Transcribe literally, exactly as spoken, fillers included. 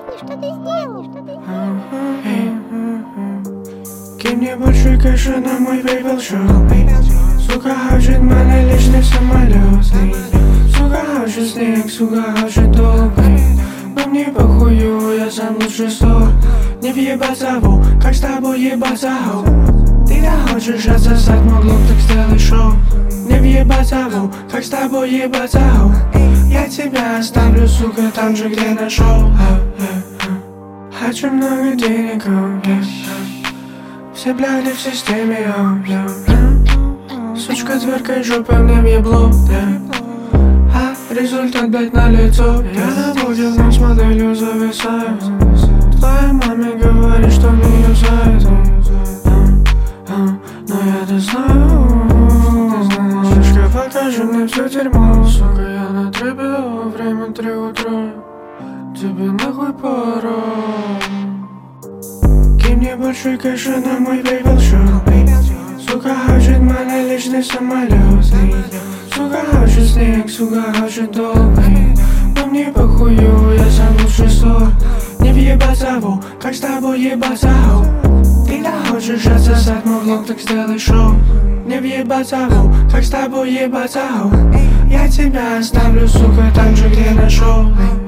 что ты сделал, что ты сделал. Кинь мне большой кэш на мой PayPal счет. Сука хочет мене личный самолет. Сука хочет снег, сука хочет долбый. Но мне похую, я сам лучший сорт. Не въебаться в, как с тобой ебаться хоу. Ты да хочешь отсосать мой глуп, так сделай шоу. Не въебаться в, как с тобой ебаться хоу. Я тебя оставлю, сука, там же, где нашел. Хочу много денег, oh, yeah. Все бляди в системе, oh, yeah. Сучка тверкой жопой мне въебло, yeah. А результат, блять, на лицо. Я забудил, но с моделью зависаю. Твоя маме говорит, что не юзает, но я-то знаю. Малышка, покажи мне все дерьмо. Сука, я на трепе, время три утра. Тебе нахуй пора. Кинь мне большой кэш на мой PayPal счет. Сука хочет мене личный самолет. Сука хочет снег, сука хочет долбый. Но мне похую, я сам лучший сорт. Не въебаться в, как с тобой ебаться хоу. Ты да хочешь отсосать мой влог, так сделай шоу. Не въебаться в, как с тобой ебаться хоу. Я тебя оставлю, сука, там же, где нашел.